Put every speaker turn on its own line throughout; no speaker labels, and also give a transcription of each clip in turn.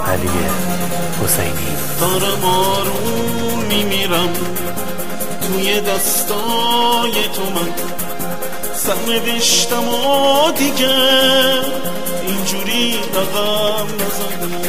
علی حسینی.
دارم آروم میمیرم توی دستای تو، من سرنوشتم و دیگه اینجوری رقم نزنی.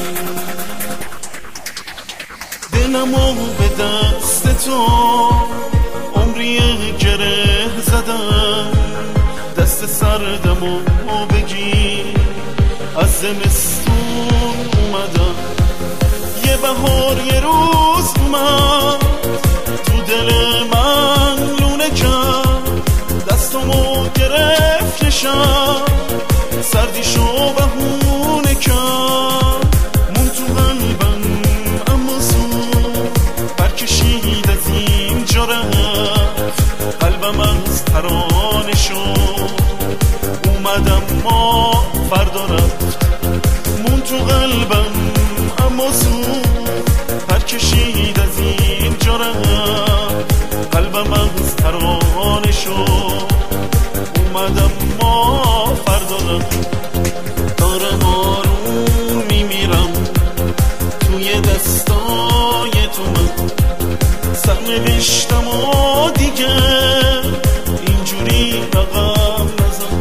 دلمو به دست تو عمری گره زدم، دست سردمو بگی از زمستون اومدم. یه بهار یه روز اومد تو دل من لونه کرد، دستمو گرفت کشم سردیشو بهونه کرد. مون تو قلبم اما زود برکشید از اینجا رفت، قلبم از ترانه شد اومدم ما فردا رفت. مون تو قلبم اما زود برکشید از اینجا رفت، قلبم از ترانه شد اومدم ما فردا رفت. دارم آروم میمیرم توی دستای تو، من سرنوشتم و دیگه اینجوری رقم نزن.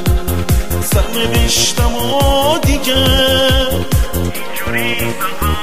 سرنوشتم و دیگه اینجوری رقم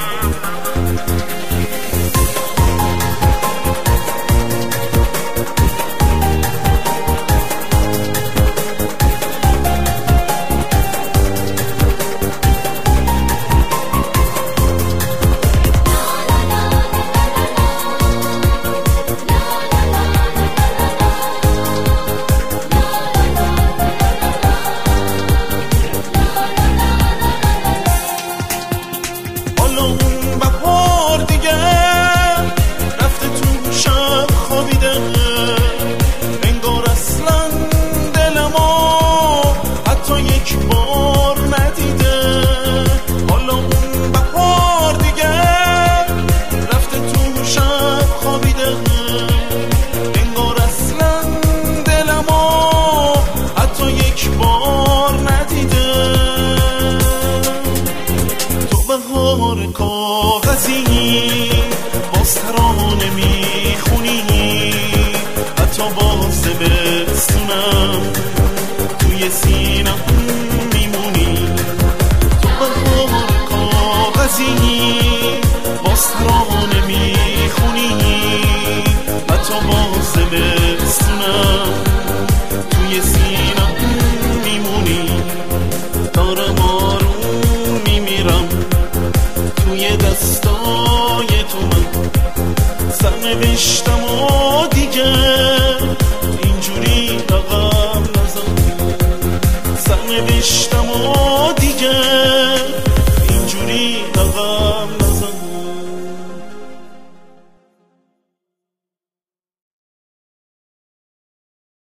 کاغذی باز ترانه میخونی، حتی باز بستونم توی سینم میمونی. تو بهار کاغذی باز ترانه میخونی، حتی باز بستونم توی سینم میمونی. دارم آروم میمیرم توی دستای تو، من سرنوشتم